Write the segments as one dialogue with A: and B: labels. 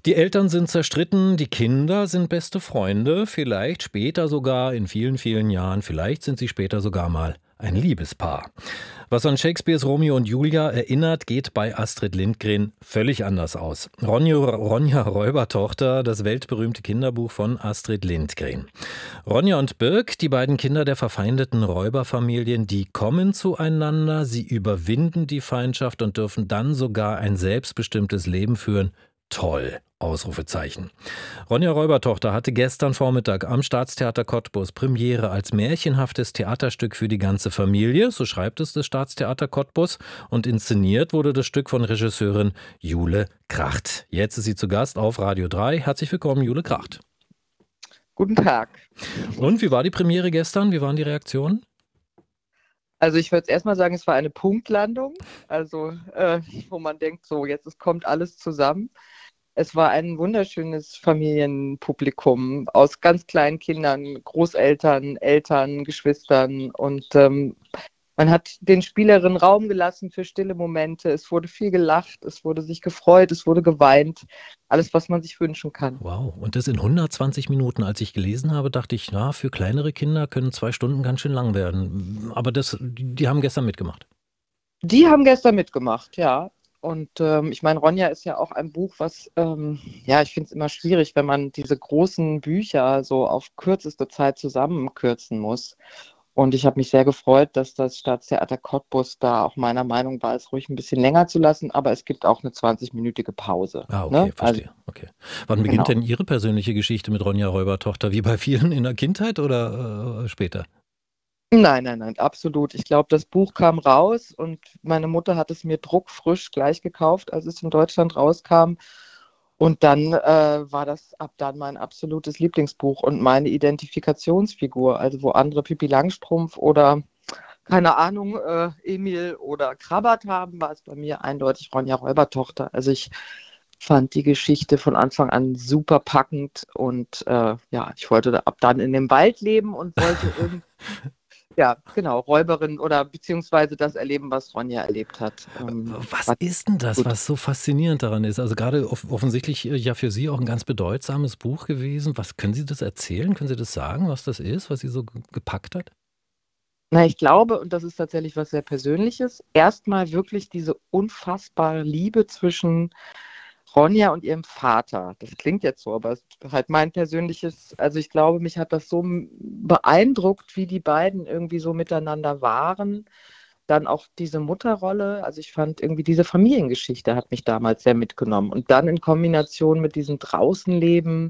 A: Die Eltern sind zerstritten, die Kinder sind beste Freunde, vielleicht später sogar in vielen, vielen Jahren, vielleicht sind sie später sogar mal ein Liebespaar. Was an Shakespeares Romeo und Julia erinnert, geht bei Astrid Lindgren völlig anders aus. Ronja Räubertochter, das weltberühmte Kinderbuch von Astrid Lindgren. Ronja und Birk, die beiden Kinder der verfeindeten Räuberfamilien, die kommen zueinander, sie überwinden die Feindschaft und dürfen dann sogar ein selbstbestimmtes Leben führen. Toll! Ausrufezeichen. Ronja Räubertochter hatte gestern Vormittag am Staatstheater Cottbus Premiere als märchenhaftes Theaterstück für die ganze Familie, so schreibt es das Staatstheater Cottbus, und inszeniert wurde das Stück von Regisseurin Jule Kracht. Jetzt ist sie zu Gast auf Radio 3. Herzlich willkommen, Jule Kracht.
B: Guten Tag.
A: Und wie war die Premiere gestern? Wie waren die Reaktionen?
B: Also ich würde jetzt erstmal sagen, es war eine Punktlandung, also wo man denkt, so jetzt kommt alles zusammen. Es war ein wunderschönes Familienpublikum aus ganz kleinen Kindern, Großeltern, Eltern, Geschwistern und man hat den Spielerinnen Raum gelassen für stille Momente. Es wurde viel gelacht, es wurde sich gefreut, es wurde geweint. Alles, was man sich wünschen kann.
A: Wow, und das in 120 Minuten. Als ich gelesen habe, dachte ich, na, für kleinere Kinder können 2 Stunden ganz schön lang werden. Aber die haben gestern mitgemacht.
B: Die haben gestern mitgemacht, ja. Und ich meine, Ronja ist ja auch ein Buch, was, ja, ich finde es immer schwierig, wenn man diese großen Bücher so auf kürzeste Zeit zusammenkürzen muss. Und ich habe mich sehr gefreut, dass das Staatstheater Cottbus da auch meiner Meinung war, es ruhig ein bisschen länger zu lassen, aber es gibt auch eine 20-minütige Pause.
A: Ah, okay,
B: Ne?
A: verstehe. Okay. Wann beginnt denn Ihre persönliche Geschichte mit Ronja Räubertochter? Wie bei vielen in der Kindheit oder später?
B: Nein, absolut. Ich glaube, das Buch kam raus und meine Mutter hat es mir druckfrisch gleich gekauft, als es in Deutschland rauskam. Und dann war das ab dann mein absolutes Lieblingsbuch und meine Identifikationsfigur. Also wo andere Pippi Langstrumpf oder, keine Ahnung, Emil oder Krabbert haben, war es bei mir eindeutig Ronja Räubertochter. Also ich fand die Geschichte von Anfang an super packend und ja, ich wollte ab dann in dem Wald leben und wollte ja, genau, Räuberin oder beziehungsweise das erleben, was Ronja erlebt hat.
A: Was ist denn das, was so faszinierend daran ist? Also gerade offensichtlich ja für Sie auch ein ganz bedeutsames Buch gewesen. Was können Sie das erzählen? Können Sie das sagen, was das ist, was Sie so gepackt hat?
B: Na, ich glaube, und das ist tatsächlich was sehr Persönliches, erstmal wirklich diese unfassbare Liebe zwischen Ronja und ihrem Vater. Das klingt jetzt so, aber es ist halt mein persönliches, also ich glaube, mich hat das so beeindruckt, wie die beiden irgendwie so miteinander waren. Dann auch diese Mutterrolle, also ich fand irgendwie diese Familiengeschichte hat mich damals sehr mitgenommen. Und dann in Kombination mit diesem Draußenleben,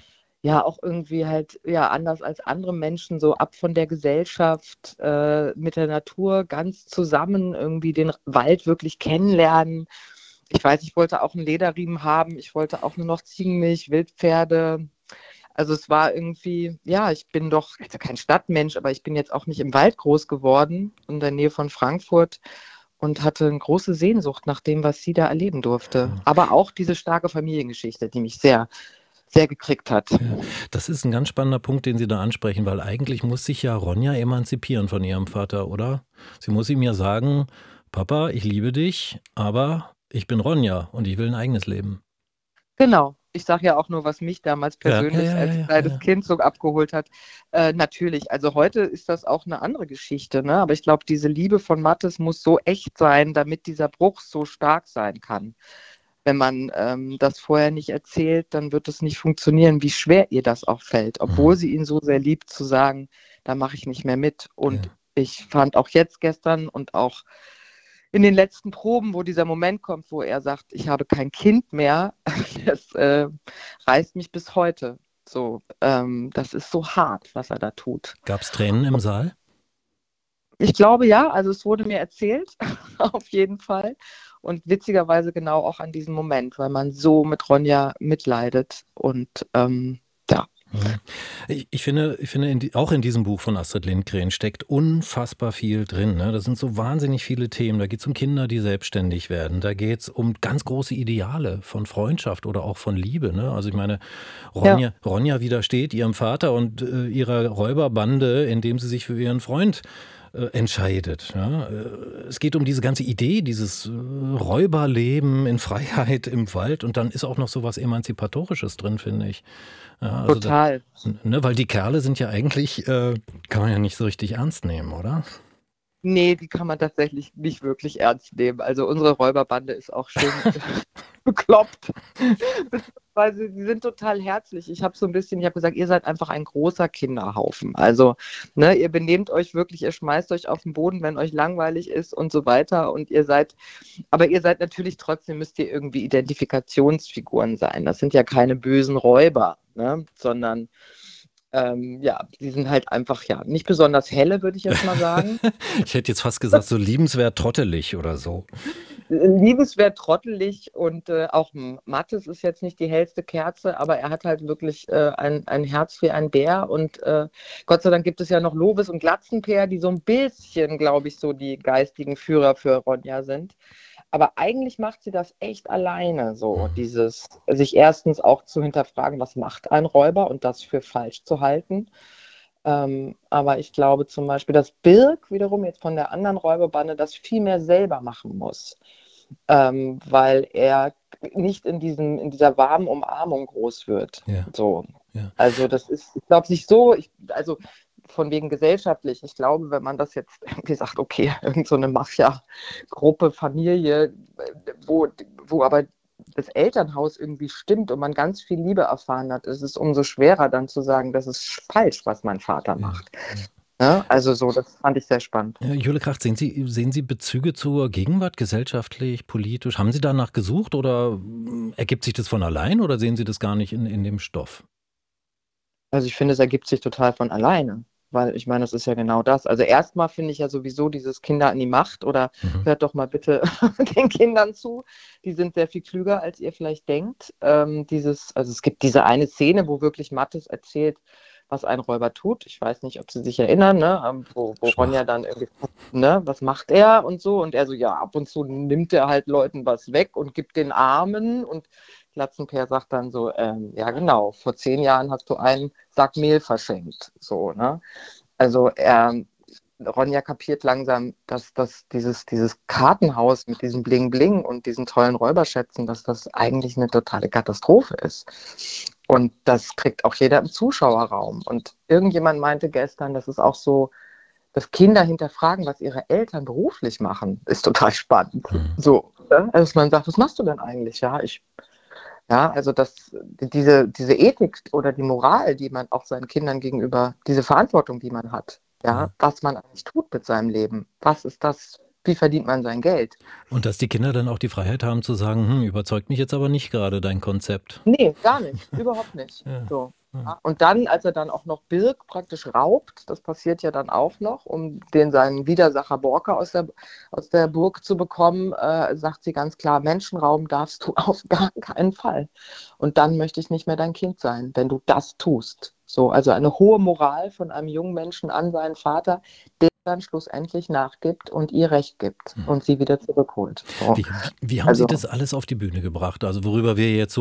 B: ja auch irgendwie halt ja anders als andere Menschen so ab von der Gesellschaft, mit der Natur ganz zusammen irgendwie den Wald wirklich kennenlernen. Ich weiß, ich wollte auch einen Lederriemen haben, ich wollte auch nur noch Ziegenmilch, Wildpferde. Also es war irgendwie, ja, ich bin doch also kein Stadtmensch, aber ich bin jetzt auch nicht im Wald groß geworden, in der Nähe von Frankfurt und hatte eine große Sehnsucht nach dem, was sie da erleben durfte. Aber auch diese starke Familiengeschichte, die mich sehr, sehr gekriegt hat.
A: Ja, das ist ein ganz spannender Punkt, den Sie da ansprechen, weil eigentlich muss sich ja Ronja emanzipieren von ihrem Vater, oder? Sie muss ihm ja sagen, Papa, ich liebe dich, aber ich bin Ronja und ich will ein eigenes Leben.
B: Genau. Ich sage ja auch nur, was mich damals
A: Ja, ja,
B: persönlich
A: ja, ja,
B: als
A: ja,
B: kleines
A: ja.
B: Kind so abgeholt hat. Natürlich, also heute ist das auch eine andere Geschichte, ne? Aber ich glaube, diese Liebe von Mathis muss so echt sein, damit dieser Bruch so stark sein kann. Wenn man das vorher nicht erzählt, dann wird es nicht funktionieren, wie schwer ihr das auch fällt, obwohl
A: Mhm.
B: sie ihn so sehr liebt, zu sagen, da mache ich nicht mehr mit. Und
A: Ja.
B: ich fand auch jetzt gestern und auch in den letzten Proben, wo dieser Moment kommt, wo er sagt, ich habe kein Kind mehr, das reißt mich bis heute. So, das ist so hart, was er da tut.
A: Gab es Tränen im Saal?
B: Ich glaube ja, also es wurde mir erzählt, auf jeden Fall. Und witzigerweise genau auch an diesem Moment, weil man so mit Ronja mitleidet. Und ja.
A: Mhm. Ich finde auch in diesem Buch von Astrid Lindgren steckt unfassbar viel drin. Ne? Da sind so wahnsinnig viele Themen. Da geht es um Kinder, die selbstständig werden. Da geht es um ganz große Ideale von Freundschaft oder auch von Liebe. Ne? Also ich meine,
B: Ja,
A: Ronja widersteht ihrem Vater und ihrer Räuberbande, indem sie sich für ihren Freund entscheidet. Ja? Es geht um diese ganze Idee, dieses Räuberleben in Freiheit im Wald und dann ist auch noch so was Emanzipatorisches drin, finde ich. Ja, also
B: Total.
A: ne, weil die Kerle sind ja eigentlich, kann man ja nicht so richtig ernst nehmen, oder?
B: Nee, die kann man tatsächlich nicht wirklich ernst nehmen. Also unsere Räuberbande ist auch schön bekloppt. Beziehungsweise sie sind total herzlich. Ich habe gesagt, ihr seid einfach ein großer Kinderhaufen. Also, ne, ihr benehmt euch wirklich, ihr schmeißt euch auf den Boden, wenn euch langweilig ist und so weiter. Aber ihr seid natürlich trotzdem, müsst ihr irgendwie Identifikationsfiguren sein. Das sind ja keine bösen Räuber, ne, sondern ja, die sind halt einfach, ja, nicht besonders helle, würde ich jetzt mal sagen.
A: Ich hätte jetzt fast gesagt, so liebenswert trottelig oder so.
B: Liebenswert trottelig und auch Mathis ist jetzt nicht die hellste Kerze, aber er hat halt wirklich ein Herz wie ein Bär und Gott sei Dank gibt es ja noch Lovis und Glatzenpeer, die so ein bisschen, glaube ich, so die geistigen Führer für Ronja sind. Aber eigentlich macht sie das echt alleine, so dieses sich erstens auch zu hinterfragen, was macht ein Räuber und das für falsch zu halten. Aber ich glaube zum Beispiel, dass Birk wiederum jetzt von der anderen Räuberbande das viel mehr selber machen muss, weil er nicht in dieser warmen Umarmung groß wird.
A: Ja,
B: So.
A: ja.
B: Also das ist, ich glaube, nicht so, also von wegen gesellschaftlich, ich glaube, wenn man das jetzt irgendwie sagt, okay, irgend so eine Mafia-Gruppe, Familie, wo aber das Elternhaus irgendwie stimmt und man ganz viel Liebe erfahren hat, ist es umso schwerer dann zu sagen, das ist falsch, was mein Vater
A: Ja,
B: macht.
A: ja.
B: Ja, also so, das fand ich sehr spannend.
A: Jule Kracht, sehen Sie Bezüge zur Gegenwart, gesellschaftlich, politisch? Haben Sie danach gesucht oder ergibt sich das von allein oder sehen Sie das gar nicht in dem Stoff?
B: Also ich finde, es ergibt sich total von alleine, weil ich meine, das ist ja genau das. Also erstmal finde ich ja sowieso dieses Kinder an die Macht oder
A: Mhm.
B: hört doch mal bitte den Kindern zu. Die sind sehr viel klüger, als ihr vielleicht denkt. Also es gibt diese eine Szene, wo wirklich Mathis erzählt, was ein Räuber tut. Ich weiß nicht, ob Sie sich erinnern, ne? Wo
A: Schwach.
B: Ronja dann irgendwie, ne, was macht er und so. Und er so, ja, ab und zu nimmt er halt Leuten was weg und gibt den Armen und Glatzenpeer sagt dann so, ja genau, vor 10 Jahren hast du einen Sack Mehl verschenkt. So, ne? Also Ronja kapiert langsam, dass dieses Kartenhaus mit diesem Bling-Bling und diesen tollen Räuberschätzen, dass das eigentlich eine totale Katastrophe ist. Und das kriegt auch jeder im Zuschauerraum. Und irgendjemand meinte gestern, das ist auch so, dass Kinder hinterfragen, was ihre Eltern beruflich machen, ist total spannend.
A: Mhm.
B: So, ne? Also dass man sagt, was machst du denn eigentlich? Ja, also diese Ethik oder die Moral, die man auch seinen Kindern gegenüber, diese Verantwortung, die man hat, ja,
A: Ja.
B: was man eigentlich tut mit seinem Leben. Was ist das? Wie verdient man sein Geld?
A: Und dass die Kinder dann auch die Freiheit haben zu sagen, überzeugt mich jetzt aber nicht gerade dein Konzept.
B: Nee, gar nicht, überhaupt nicht.
A: Ja.
B: So.
A: Ja.
B: Ja. Und dann, als er dann auch noch Birk praktisch raubt, das passiert ja dann auch noch, um seinen Widersacher Borke aus der Burg zu bekommen, sagt sie ganz klar, Menschenraum darfst du auf gar keinen Fall. Und dann möchte ich nicht mehr dein Kind sein, wenn du das tust. So, also eine hohe Moral von einem jungen Menschen an seinen Vater, der dann schlussendlich nachgibt und ihr Recht gibt und sie wieder zurückholt. So.
A: Wie haben Sie
B: Also
A: das alles auf die Bühne gebracht? Also worüber wir jetzt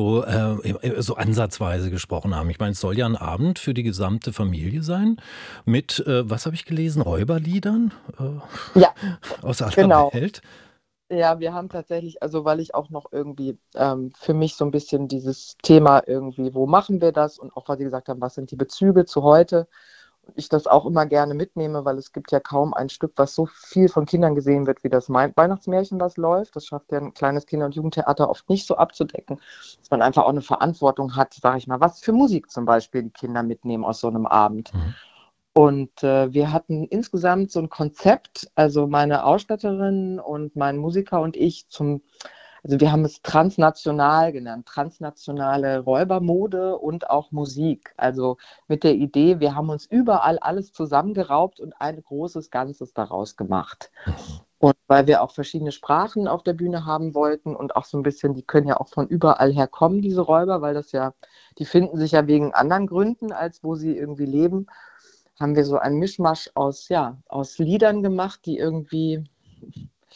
A: so ansatzweise gesprochen haben. Ich meine, es soll ja ein Abend für die gesamte Familie sein mit, was habe ich gelesen, Räuberliedern
B: ja,
A: aus aller
B: genau.
A: Welt.
B: Ja, wir haben tatsächlich, also weil ich auch noch irgendwie für mich so ein bisschen dieses Thema irgendwie, wo machen wir das? Und auch, weil Sie gesagt haben, was sind die Bezüge zu heute? Und ich das auch immer gerne mitnehme, weil es gibt ja kaum ein Stück, was so viel von Kindern gesehen wird, wie das Weihnachtsmärchen, was läuft. Das schafft ja ein kleines Kinder- und Jugendtheater oft nicht so abzudecken, dass man einfach auch eine Verantwortung hat, sage ich mal, was für Musik zum Beispiel die Kinder mitnehmen aus so einem Abend.
A: Mhm.
B: Und wir hatten insgesamt so ein Konzept, also meine Ausstatterin und mein Musiker und ich also wir haben es transnational genannt, transnationale Räubermode und auch Musik. Also mit der Idee, wir haben uns überall alles zusammengeraubt und ein großes Ganzes daraus gemacht. Und weil wir auch verschiedene Sprachen auf der Bühne haben wollten und auch so ein bisschen, die können ja auch von überall her kommen, diese Räuber, weil die finden sich ja wegen anderen Gründen, als wo sie irgendwie leben, haben wir so ein Mischmasch aus Liedern gemacht,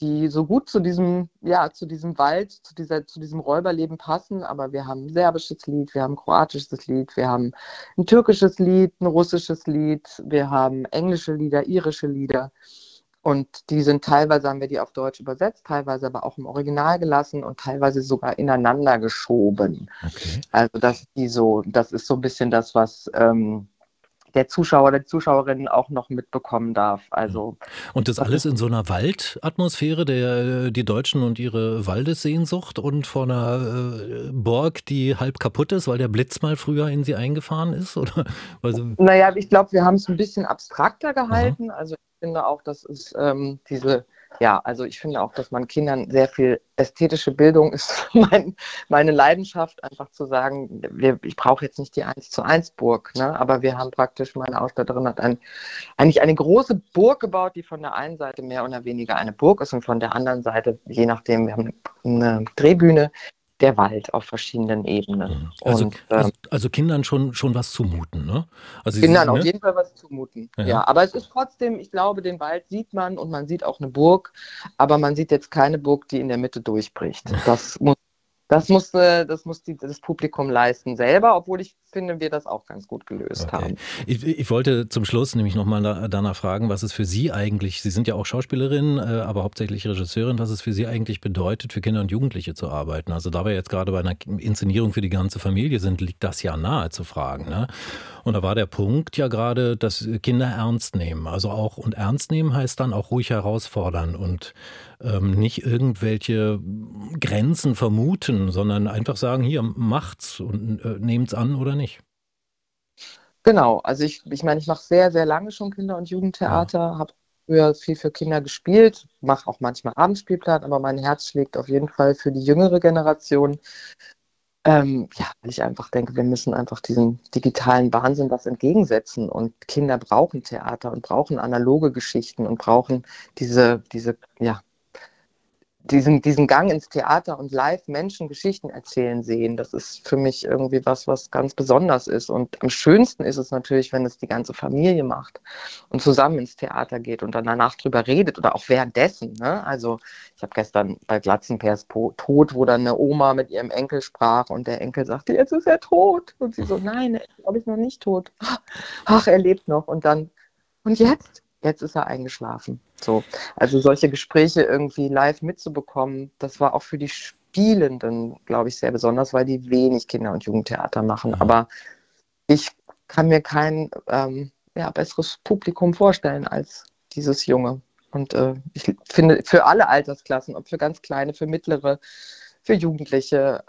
B: die so gut zu diesem, ja, zu diesem Wald, zu diesem Räuberleben passen. Aber wir haben ein serbisches Lied, wir haben ein kroatisches Lied, wir haben ein türkisches Lied, ein russisches Lied, wir haben englische Lieder, irische Lieder. Und die sind teilweise, haben wir die auf Deutsch übersetzt, teilweise aber auch im Original gelassen und teilweise sogar ineinander geschoben.
A: Okay.
B: Also das ist so ein bisschen das, was der Zuschauer oder die Zuschauerin auch noch mitbekommen darf. Also
A: Und das alles in so einer Waldatmosphäre, die Deutschen und ihre Waldessehnsucht und vor einer Burg, die halb kaputt ist, weil der Blitz mal früher in sie eingefahren ist? Oder? Also,
B: naja, ich glaube, wir haben es ein bisschen abstrakter
A: aha.
B: gehalten. Also ich finde auch, dass es also ich finde auch, dass man Kindern sehr viel ästhetische Bildung ist meine Leidenschaft, einfach zu sagen, ich brauche jetzt nicht die 1:1 Burg, ne? Aber wir haben praktisch, meine Ausstatterin hat eigentlich eine große Burg gebaut, die von der einen Seite mehr oder weniger eine Burg ist und von der anderen Seite, je nachdem, wir haben eine Drehbühne, der Wald auf verschiedenen Ebenen.
A: Also,
B: Und
A: also Kindern schon was zumuten, ne? Also
B: Kindern auf
A: ne?
B: jeden Fall was zumuten.
A: Ja.
B: Ja, aber es ist trotzdem, ich glaube, den Wald sieht man und man sieht auch eine Burg, aber man sieht jetzt keine Burg, die in der Mitte durchbricht. Das muss das Publikum leisten selber, obwohl ich finde, wir das auch ganz gut gelöst
A: Okay.
B: haben.
A: Ich wollte zum Schluss nämlich nochmal danach fragen, was es für Sie eigentlich, Sie sind ja auch Schauspielerin, aber hauptsächlich Regisseurin, was es für Sie eigentlich bedeutet, für Kinder und Jugendliche zu arbeiten. Also da wir jetzt gerade bei einer Inszenierung für die ganze Familie sind, liegt das ja nahe zu fragen. Ne? Und da war der Punkt ja gerade, dass Kinder ernst nehmen. Also auch, und ernst nehmen heißt dann auch ruhig herausfordern und nicht irgendwelche Grenzen vermuten, sondern einfach sagen, hier, macht's und nehmt's an oder nicht.
B: Genau, also ich meine, ich mache sehr, sehr lange schon Kinder- und
A: Ja.
B: Jugendtheater, habe früher viel für Kinder gespielt, mache auch manchmal Abendspielplan, aber mein Herz schlägt auf jeden Fall für die jüngere Generation. Ja, weil ich einfach denke, wir müssen einfach diesem digitalen Wahnsinn was entgegensetzen. Und Kinder brauchen Theater und brauchen analoge Geschichten und brauchen ja, diesen Gang ins Theater und live Menschen Geschichten erzählen sehen. Das ist für mich irgendwie was ganz besonders ist. Und am schönsten ist es natürlich, wenn es die ganze Familie macht und zusammen ins Theater geht und dann danach drüber redet oder auch währenddessen. Ne? Also ich habe gestern bei Glatzenpers Tod, wo dann eine Oma mit ihrem Enkel sprach und der Enkel sagte, jetzt ist er tot. Und sie so, nein, er ist, glaube ich, noch nicht tot. Ach, er lebt noch. Und dann, und jetzt? Jetzt ist er eingeschlafen. So. Also solche Gespräche irgendwie live mitzubekommen, das war auch für die Spielenden, glaube ich, sehr besonders, weil die wenig Kinder- und Jugendtheater machen.
A: Mhm.
B: Aber ich kann mir kein besseres Publikum vorstellen als dieses Junge. Und ich finde, für alle Altersklassen, ob für ganz kleine, für mittlere, für Jugendliche,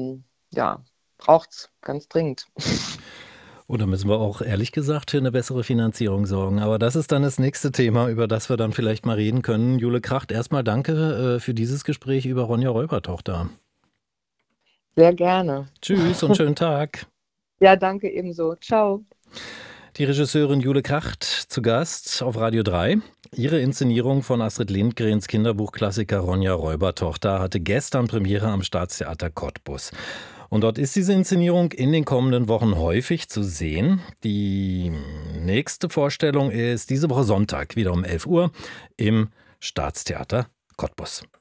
B: braucht es ganz dringend.
A: Oder müssen wir auch ehrlich gesagt für eine bessere Finanzierung sorgen. Aber das ist dann das nächste Thema, über das wir dann vielleicht mal reden können. Jule Kracht, erstmal danke für dieses Gespräch über Ronja Räubertochter.
B: Sehr gerne.
A: Tschüss und schönen Tag.
B: Ja, danke ebenso. Ciao.
A: Die Regisseurin Jule Kracht zu Gast auf Radio 3. Ihre Inszenierung von Astrid Lindgrens Kinderbuchklassiker Ronja Räubertochter hatte gestern Premiere am Staatstheater Cottbus. Und dort ist diese Inszenierung in den kommenden Wochen häufig zu sehen. Die nächste Vorstellung ist diese Woche Sonntag, wieder um 11 Uhr im Staatstheater Cottbus.